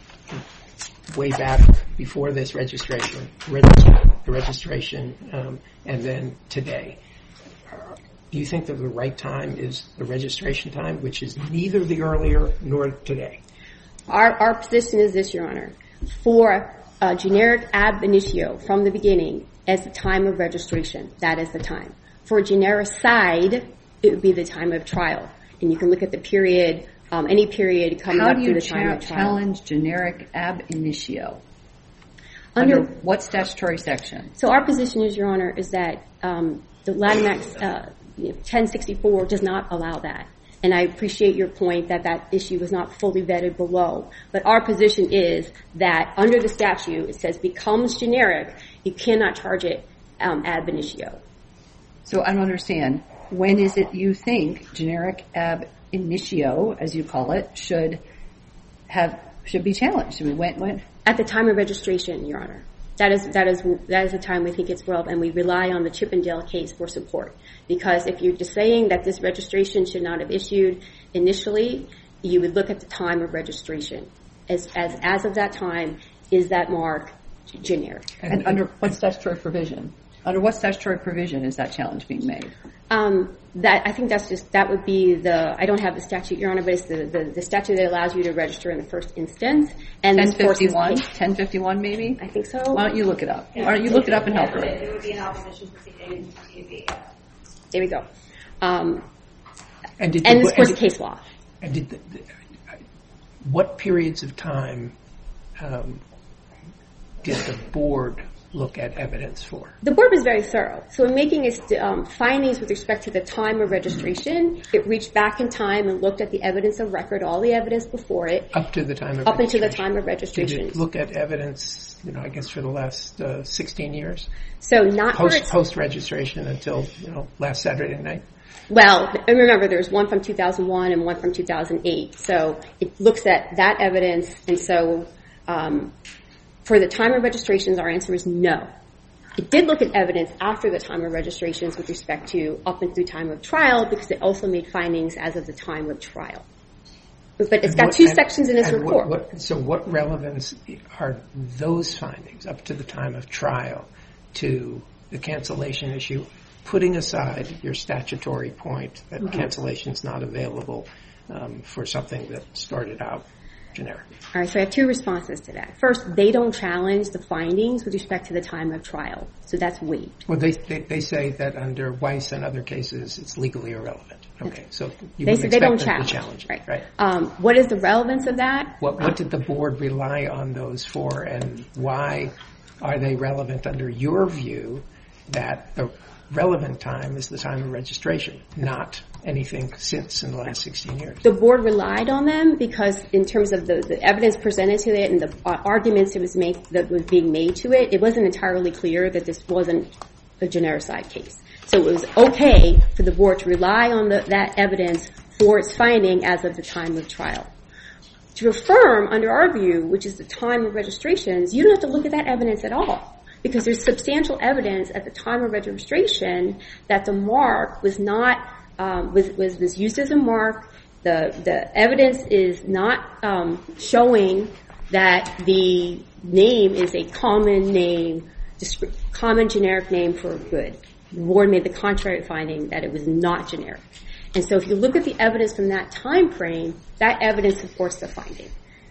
Way back before this registration, register, the registration, um, and then today. Do you think that the right time is the registration time, which is neither the earlier nor today? Our, our position is this, Your Honor. For a generic ab initio from the beginning as the time of registration, that is the time. For a genericide, it would be the time of trial. And you can look at the period, um, any period coming How up do to you the time cha- of trial. challenge generic ab initio? Under, Under what statutory section? So our position is, Your Honor, is that um, the Lanham Act uh, you know, ten sixty-four does not allow that. And I appreciate your point that that issue was not fully vetted below. But our position is that under the statute, it says becomes generic, you cannot charge it um, ab initio. So I don't understand. When is it you think generic ab initio, as you call it, should have should be challenged? I mean, when, when? At the time of registration, Your Honor. That is that is that is the time we think it's relevant, and we rely on the Chippendale case for support. Because if you're just saying that this registration should not have issued initially, you would look at the time of registration. As as as of that time, is that mark generic? And, and under what statutory provision? Under what statutory provision is that challenge being made? Um, that I think that's just that would be the I don't have the statute, Your Honor, but it's the, the, the statute that allows you to register in the first instance. And ten fifty-one, ten fifty-one, maybe. I think so. Why don't you look it up? Yeah. Why don't you look it up and help her? It would be an opposition proceeding. There we go. Um, and did and the, this course and of case law. And did the, the, what periods of time um, did the board look at evidence for? The board was very thorough. So in making its um, findings with respect to the time of registration, it reached back in time and looked at the evidence of record, all the evidence before it. Up to the time of Up registration. until the time of registration. Did it look at evidence, you know, I guess for the last uh, sixteen years? So not Post, for its, post-registration until, you know, last Saturday night? Well, and remember, there's one from two thousand one and one from two thousand eight. So it looks at that evidence, and so um, for the time of registrations, our answer is no. It did look at evidence after the time of registrations with respect to up and through time of trial because it also made findings as of the time of trial. But it's And got what- two and- sections in this and report. What, what, so what relevance are those findings up to the time of trial to the cancellation issue, putting aside your statutory point that mm-hmm. cancellation is not available um, for something that started out generic? All right, so I have two responses to that. First, they don't challenge the findings with respect to the time of trial, so that's waived. Well, they they, they say that under Weiss and other cases, it's legally irrelevant. Okay, so you they would say expect they don't them challenge. to challenge it, right? right. Um, what is the relevance of that? What what did the board rely on those for, and why are they relevant under your view that the relevant time is the time of registration, not anything since in the last sixteen years? The board relied on them because in terms of the, the evidence presented to it and the uh, arguments it was make, that was being made to it, it wasn't entirely clear that this wasn't a genericide case. So it was okay for the board to rely on the, that evidence for its finding as of the time of trial. To affirm, under our view, which is the time of registrations, you don't have to look at that evidence at all. Because there's substantial evidence at the time of registration that the mark was not um, was, was was used as a mark. The the evidence is not um, showing that the name is a common name, common generic name for a good. The board made the contrary finding that it was not generic. And so, if you look at the evidence from that time frame, that evidence supports the finding.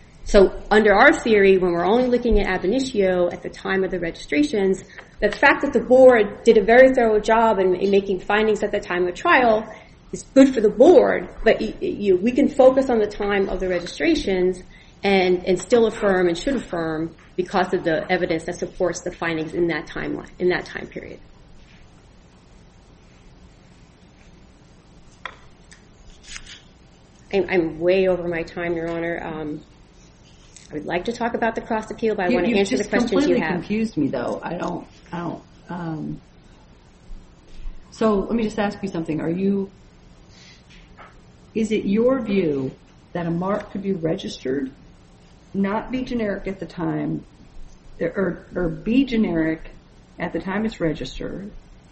So under our theory, when we're only looking at ab initio at the time of the registrations, the fact that the board did a very thorough job in, in making findings at the time of trial is good for the board, but you, you, we can focus on the time of the registrations and, and still affirm and should affirm because of the evidence that supports the findings in that timeline, in that time period. I'm, I'm way over my time, Your Honor. Um, I would like to talk about the cross appeal, but I you, want to answer the questions you have. You just completely confused me, though. I don't, I don't. Um, so let me just ask you something. Are you, is it your view that a mark could be registered, not be generic at the time, or, or be generic at the time it's registered,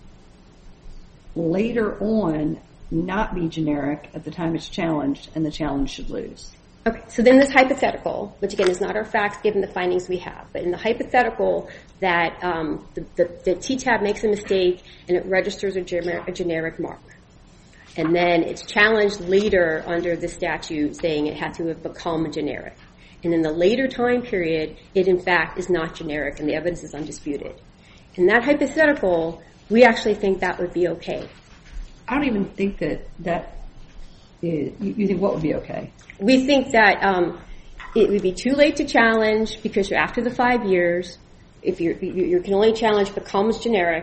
later on not be generic at the time it's challenged, and the challenge should lose? Okay, so then this hypothetical, which again is not our facts given the findings we have, but in the hypothetical that um, the, the, the T TAB makes a mistake and it registers a, gener- a generic mark, and then it's challenged later under the statute saying it had to have become a generic, and in the later time period, it in fact is not generic and the evidence is undisputed. In that hypothetical, we actually think that would be okay. I don't even think that that is, you, you think what would be okay? We think that um, it would be too late to challenge because you're after the five years. If you're, you, you can only challenge becomes generic,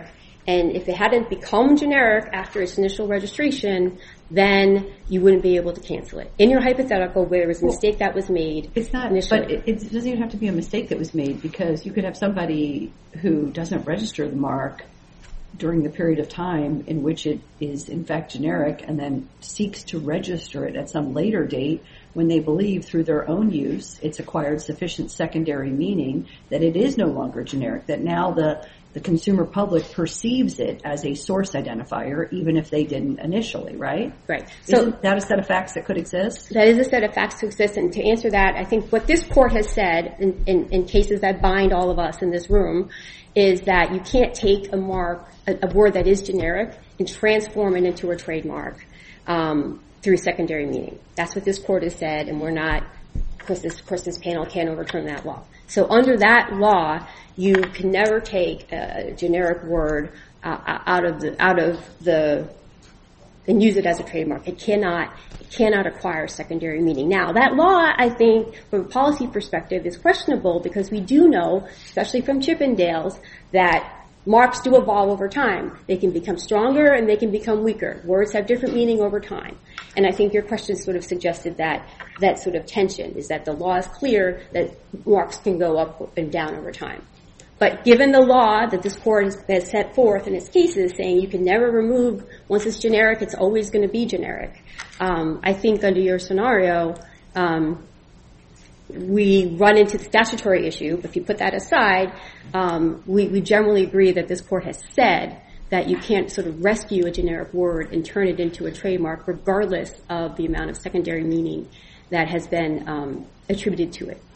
And if it hadn't become generic after its initial registration, then you wouldn't be able to cancel it. In your hypothetical, where there was a mistake that was made, It's not, initially. but it, it doesn't even have to be a mistake that was made, because you could have somebody who doesn't register the mark during the period of time in which it is in fact generic, and then seeks to register it at some later date when they believe through their own use it's acquired sufficient secondary meaning that it is no longer generic, that now the the consumer public perceives it as a source identifier, even if they didn't initially, right? Right. So Isn't that a set of facts that could exist? that is a set of facts to exist, and to answer that, I think what this court has said in, in, in cases that bind all of us in this room is that you can't take a mark, a, a word that is generic, and transform it into a trademark um, through secondary meaning. That's what this court has said, and we're not, of course this, of course this panel can't overturn that law. So under that law, you can never take a generic word uh, out of the out of the and use it as a trademark. It cannot it cannot acquire secondary meaning. Now, that law, I think, from a policy perspective, is questionable because we do know, especially from Chippendales, that marks do evolve over time. They can become stronger and they can become weaker. Words have different meaning over time. And I think your question sort of suggested that that sort of tension is that the law is clear that marks can go up and down over time. But given the law that this court has, has set forth in its cases saying you can never remove, once it's generic, it's always going to be generic, um, I think under your scenario, um, we run into the statutory issue. If you put that aside, um, we, we generally agree that this court has said that you can't sort of rescue a generic word and turn it into a trademark regardless of the amount of secondary meaning that has been um, attributed to it.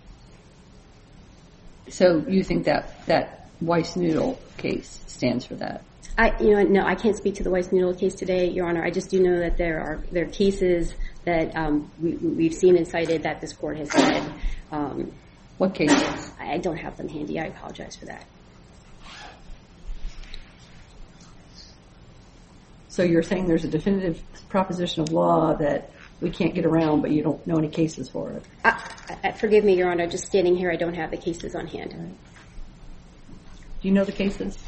So you think that that Weiss Noodle case stands for that? I, you know, no, I can't speak to the Weiss Noodle case today, Your Honor. I just do know that there are there are cases that um, we, we've seen and cited that this court has said. Um, What cases? I don't have them handy. I apologize for that. So you're saying there's a definitive proposition of law that we can't get around, but you don't know any cases for it? I, I, forgive me, Your Honor. Just standing here, I don't have the cases on hand. Do you know the cases?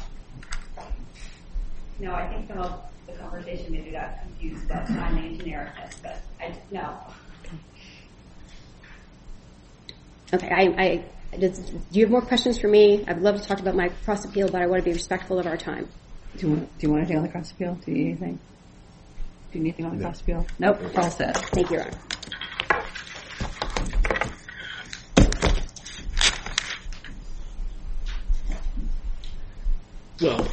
No, I think some of the conversation maybe got confused about timing and genericness, but I, no. Okay, I, I, does, do you have more questions for me? I'd love to talk about my cross appeal, but I want to be respectful of our time. Do you want, do you want anything on the cross appeal? Do you need anything? Do you need anything on the cross appeal? Nope, it's all set. Thank you, Your Honor. Well,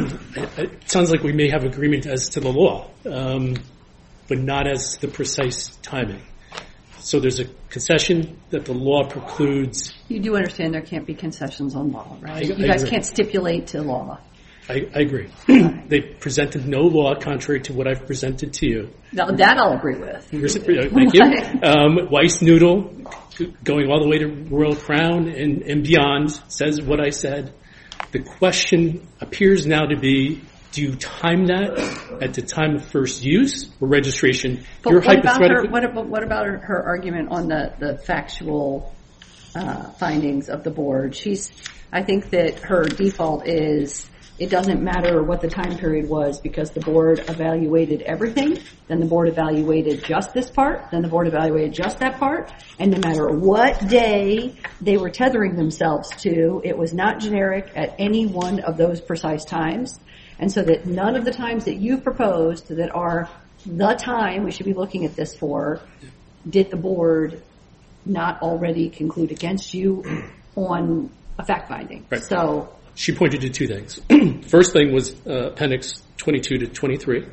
it sounds like we may have agreement as to the law, um, but not as to the precise timing. So there's a concession that the law precludes. You do understand there can't be concessions on law, right? I, you I guys agree. can't stipulate to law. I, I agree. They presented no law contrary to what I've presented to you. Now, that I'll agree with. Thank you. Um, Weiss Noodle, going all the way to Royal Crown and, and beyond, says what I said. The question appears now to be, do you time that at the time of first use or registration? But You're what about, her, hypothetical. what, about, what about her, her argument on the, the factual uh, findings of the board? She's, I think that her default is it doesn't matter what the time period was because the board evaluated everything, then the board evaluated just this part, then the board evaluated just that part, and no matter what day they were tethering themselves to, it was not generic at any one of those precise times. And so that none of the times that you proposed that are the time we should be looking at this for, did the board not already conclude against you on a fact finding. Right. So she pointed to two things. First thing was uh, Appendix twenty-two to twenty-three.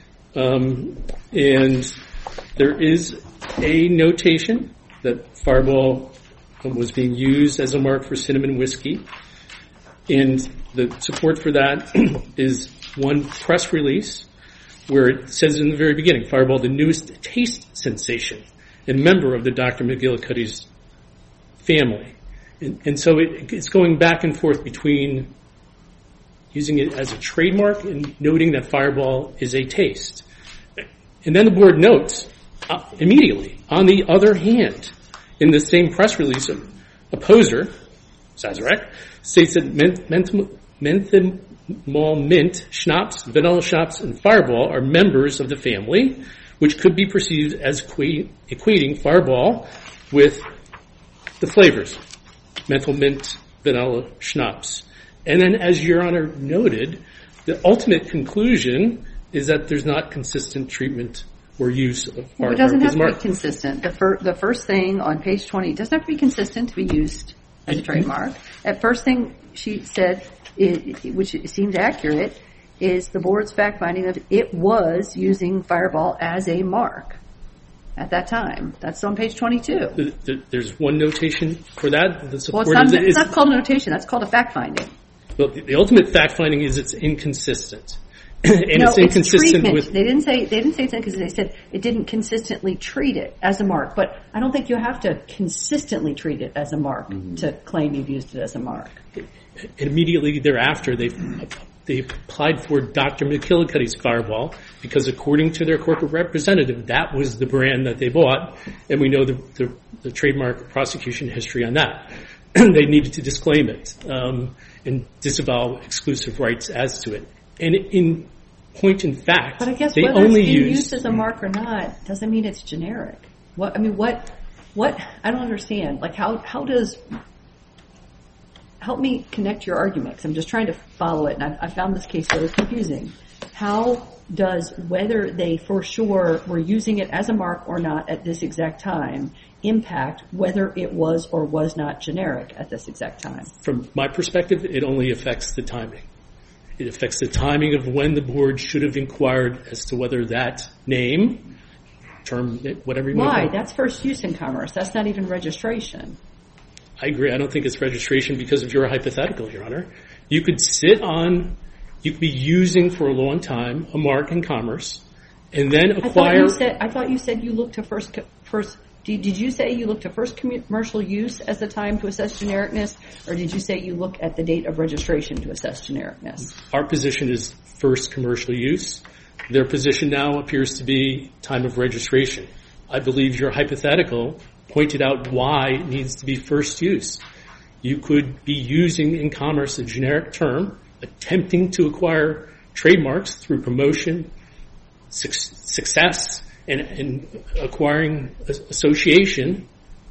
Um, and there is a notation that Fireball was being used as a mark for cinnamon whiskey. And the support for that is one press release where it says in the very beginning, Fireball, the newest taste sensation and member of the Doctor McGillicuddy's family. And, and so it, it's going back and forth between using it as a trademark and noting that Fireball is a taste. And then the board notes uh, immediately, on the other hand, in the same press release, opposer, Sazerac, states that menthol, menthol, malt, mint, schnapps, vanilla schnapps, and Fireball are members of the family, which could be perceived as equa- equating Fireball with the flavors, menthol, mint, vanilla, schnapps. And then, as Your Honor noted, the ultimate conclusion is that there's not consistent treatment or use of Fireball. Well, it doesn't have to be consistent. The, fir- the first thing on page twenty, it doesn't have to be consistent to be used as a trademark. At first thing she said, it, it, which seems accurate, is the board's fact finding that it was using Fireball as a mark at that time. That's on page twenty-two. The, the, there's one notation for that. The well, it's not, it's not called a notation. That's called a fact finding. Well, the, the ultimate fact finding is it's inconsistent. and no, it's inconsistent it's with. They didn't say they didn't say it's inconsistent. They said it didn't consistently treat it as a mark. But I don't think you have to consistently treat it as a mark mm-hmm. to claim you've used it as a mark. Immediately thereafter, they they applied for Doctor McKillicuddy's Fireball because, according to their corporate representative, that was the brand that they bought, and we know the the, the trademark prosecution history on that. They needed to disclaim it um, and disavow exclusive rights as to it. And in point in fact, but I guess they whether only it's being use, used as a mark or not doesn't mean it's generic. What I mean, what what I don't understand. Like how how does help me connect your argument? Because I'm just trying to follow it, and I, I found this case very confusing. How does whether they for sure were using it as a mark or not at this exact time impact whether it was or was not generic at this exact time? From my perspective, it only affects the timing. It affects the timing of when the board should have inquired as to whether that name, term, whatever you want to call it. Why? That's first use in commerce. That's not even registration. I agree. I don't think it's registration because of your hypothetical, Your Honor. You could sit on, you could be using for a long time a mark in commerce and then acquire. I thought you said, I thought you, said you looked to first, first did, did you say you looked to first commercial use as the time to assess genericness, or did you say you look at the date of registration to assess genericness? Our position is first commercial use. Their position now appears to be time of registration. I believe your hypothetical pointed out why it needs to be first use. You could be using in commerce a generic term, attempting to acquire trademarks through promotion, su- success, and, and acquiring association,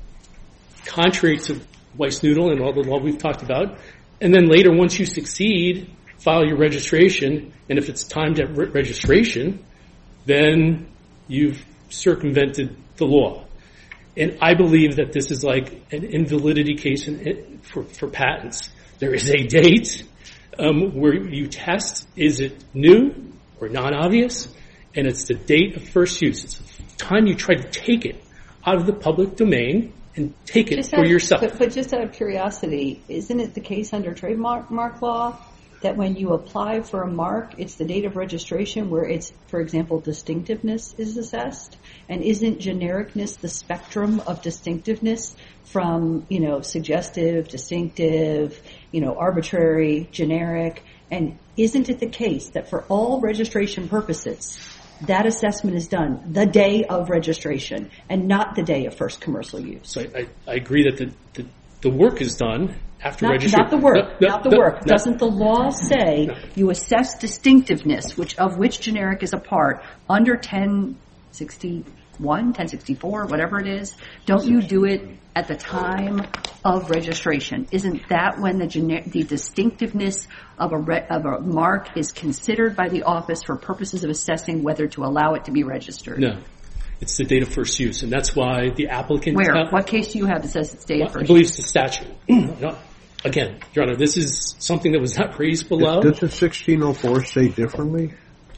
contrary to Weiss-Noodle and all the law we've talked about. And then later, once you succeed, file your registration, and if it's timed at re- registration, then you've circumvented the law. And I believe that this is like an invalidity case in, for, for patents. There is a date um, where you test, is it new or non-obvious? And it's the date of first use. It's the time you try to take it out of the public domain and take it just for out, yourself. But, but just out of curiosity, isn't it the case under trademark mark law that when you apply for a mark, it's the date of registration where it's, for example, distinctiveness is assessed? And isn't genericness the spectrum of distinctiveness from, you know, suggestive, distinctive, you know, arbitrary, generic? And isn't it the case that for all registration purposes, that assessment is done the day of registration and not the day of first commercial use? So I, I, I agree that the, the, the work is done after not, registration. Not the work. No, no, not the no, work. No. Doesn't the law say no. you assess distinctiveness, which of which generic is a part, under ten sixty-one, ten sixty-four, whatever it is? Don't you do it at the time of registration? Isn't that when the gener- the distinctiveness of a re- of a mark is considered by the office for purposes of assessing whether to allow it to be registered? No. It's the date of first use, and that's why the applicant... Where? Uh, what case do you have that says it's date well, of first I believe use? it's the statute. no, again, Your Honor, this is something that was not raised below. Doesn't sixteen oh four say differently?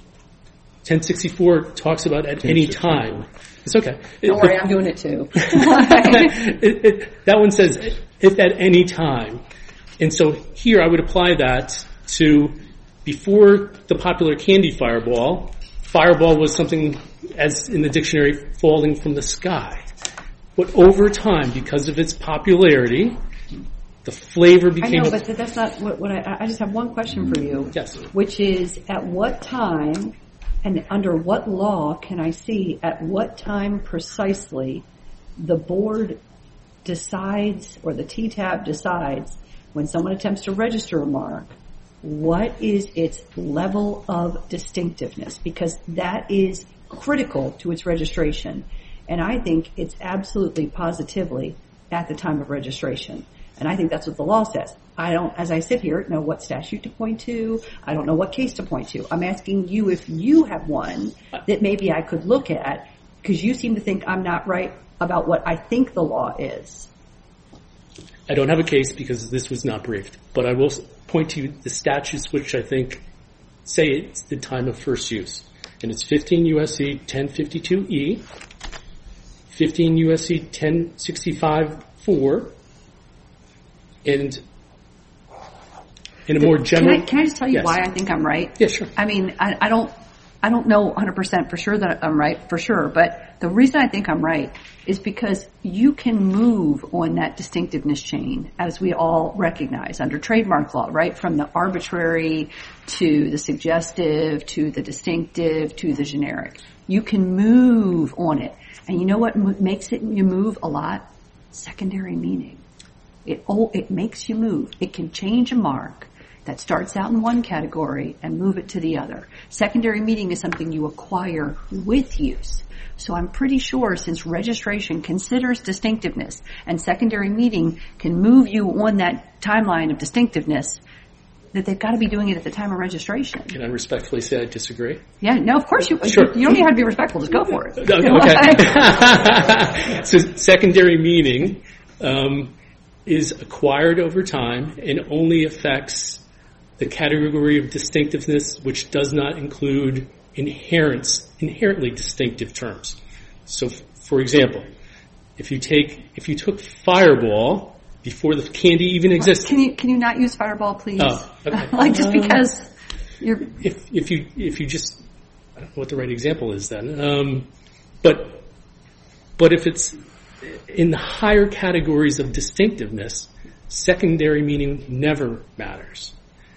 ten sixty-four talks about at any time. It's okay. Don't it, worry, I'm doing it too. it, it, that one says if at any time. And so here I would apply that to before the popular candy Fireball. Fireball was something, as in the dictionary, falling from the sky. But over time, because of its popularity, the flavor became... I know, but that's not what, what I... I just have one question for you. Yes. Which is, at what time and under what law can I see at what time precisely the board decides, or the T TAB decides, when someone attempts to register a mark, what is its level of distinctiveness? Because that is critical to its registration. And I think it's absolutely positively at the time of registration. And I think that's what the law says. I don't, as I sit here, know what statute to point to. I don't know what case to point to. I'm asking you if you have one that maybe I could look at, because you seem to think I'm not right about what I think the law is. I don't have a case because this was not briefed, but I will point to the statutes which I think say it's the time of first use. And it's fifteen U S C ten fifty-two E, fifteen U S C ten sixty-five four, and in a more general... Can I, can I just tell you yes. why I think I'm right? Yeah, sure. I mean, I, I don't I don't know one hundred percent for sure that I'm right, for sure, but the reason I think I'm right is because you can move on that distinctiveness chain, as we all recognize under trademark law, right? From the arbitrary to the suggestive to the distinctive to the generic. You can move on it. And you know what m- makes it you move a lot? Secondary meaning. It, oh, it makes you move. It can change a mark that starts out in one category and move it to the other. Secondary meaning is something you acquire with use. So I'm pretty sure since registration considers distinctiveness and secondary meaning can move you on that timeline of distinctiveness, that they've got to be doing it at the time of registration. Can I respectfully say I disagree? Yeah, no, of course you, Sure. you don't even have to be respectful, just go for it. Okay. So secondary meaning um, is acquired over time and only affects the category of distinctiveness, which does not include inherent, inherently distinctive terms. So, f- for example, if you take if you took Fireball before the candy even existed, Can you can you not use Fireball, please? Oh, okay. Like just Um, because you're. if if you if you just I don't know what the right example is then, um, but but if it's in the higher categories of distinctiveness, secondary meaning never matters.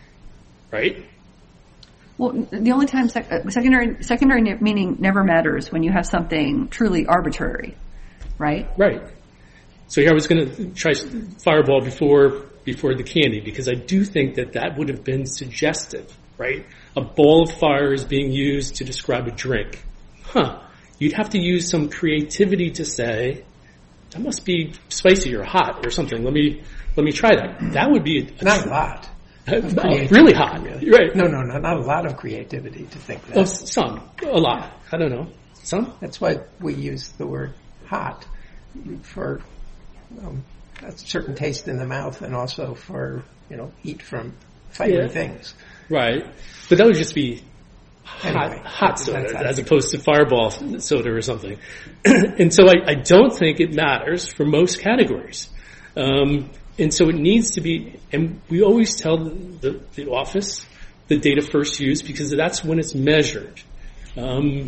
Right? Well, the only time sec- uh, secondary secondary ne- meaning never matters when you have something truly arbitrary, right? Right. So here I was going to try Fireball before before the candy because I do think that that would have been suggestive, right? A ball of fire is being used to describe a drink. Huh. You'd have to use some creativity to say, that must be spicy or hot or something. Let me let me try that. That would be a, a Not tr- a lot. Uh, really hot. Really. Right. No, no, no, not a lot of creativity to think that. Oh, some. A lot. I don't know. Some? That's why we use the word hot for um, a certain taste in the mouth and also for, you know, eat from fiery Yeah. things. Right. But that would just be hot, Anyway, hot that's- soda that's- as opposed to Fireball soda or something. And so I, I don't think it matters for most categories. Um, and so it needs to be, and we always tell the, the, the office the date of first use because that's when it's measured. Um,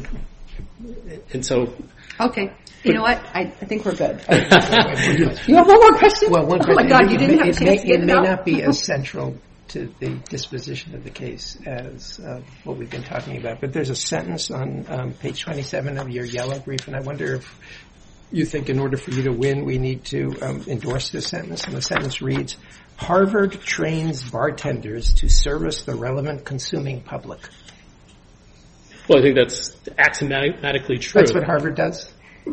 and so... Okay. You know what? I, I think we're good. You have one more question? Well, one Oh my question. God, It you didn't may- have a it chance may, to get it it may out? not be as central to the disposition of the case as uh, what we've been talking about, but there's a sentence on um, page twenty-seven of your yellow brief, and I wonder if you think in order for you to win, we need to um, endorse this sentence. And the sentence reads, Harvard trains bartenders to service the relevant consuming public. Well, I think that's axiomatically true. That's what Harvard does?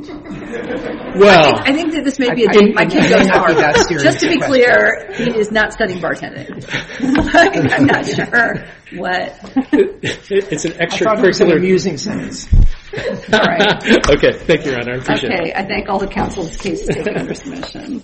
Well, I think that this may be a I- date. My I- kid I may goes to not be that Harvard. serious Just to a be question. clear, he is not studying bartending. Like, I'm not sure what. it's an I thought it was an extracurricular... amusing sentence. All right. Okay, thank you, Your Honor. I appreciate it. Okay, I thank all the counsel. This case is taken under submission.